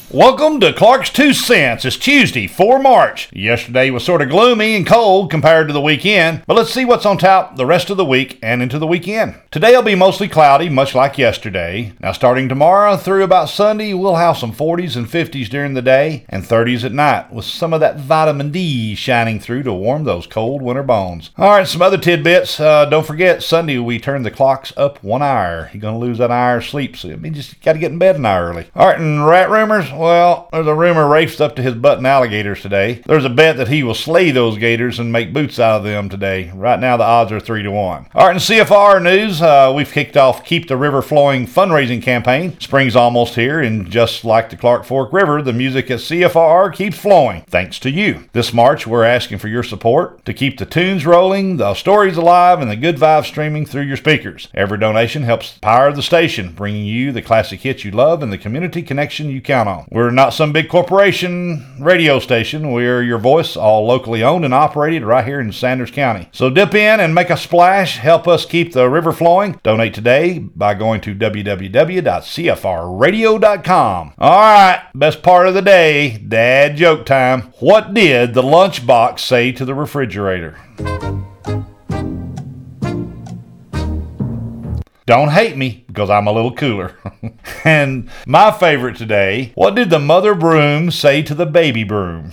Welcome to Clark's 2 Cents. It's Tuesday, 4 March. Yesterday was sort of gloomy and cold compared to the weekend, but let's see what's on tap the rest of the week and into the weekend. Today will be mostly cloudy, much like yesterday. Now starting tomorrow through about Sunday, we'll have some 40s and 50s during the day and 30s at night, with some of that vitamin D shining through to warm those cold winter bones. All right, some other tidbits. Don't forget, Sunday we turn the clocks up 1 hour. You're going to lose that hour of sleep, so you just got to get in bed an hour early. All right, and rat rumors. Well, there's a rumor Rafe's up to his butt in alligators today. There's a bet that he will slay those gators and make boots out of them today. Right now, the odds are 3-1. All right, in CFR news, we've kicked off Keep the River Flowing fundraising campaign. Spring's almost here, and just like the Clark Fork River, the music at CFR keeps flowing, thanks to you. This March, we're asking for your support to keep the tunes rolling, the stories alive, and the good vibes streaming through your speakers. Every donation helps power the station, bringing you the classic hits you love and the community connection you count on. We're not some big corporation radio station. We're your voice, all locally owned and operated right here in Sanders County. So dip in and make a splash. Help us keep the river flowing. Donate today by going to www.cfrradio.com. All right, best part of the day, dad joke time. What did the lunchbox say to the refrigerator? Don't hate me, because I'm a little cooler. And my favorite today, what did the mother broom say to the baby broom?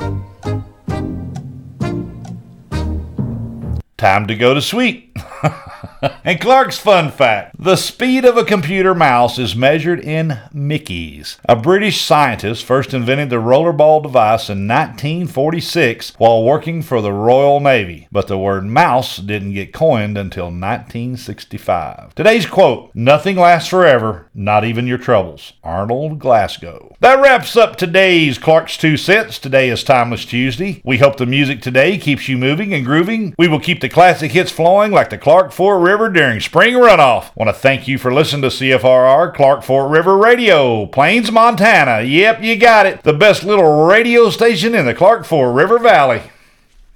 Time to go to sleep. And Clark's fun fact, the speed of a computer mouse is measured in Mickeys. A British scientist first invented the rollerball device in 1946 while working for the Royal Navy, but the word mouse didn't get coined until 1965. Today's quote, nothing lasts forever, not even your troubles. Arnold Glasgow. That wraps up today's Clark's 2 Cents. Today is Timeless Tuesday. We hope the music today keeps you moving and grooving. We will keep the classic hits flowing like the Clark Fork River during spring runoff. Want to thank you for listening to CFRR Clark Fork River Radio, Plains, Montana. Yep, you got it. The best little radio station in the Clark Fork River Valley.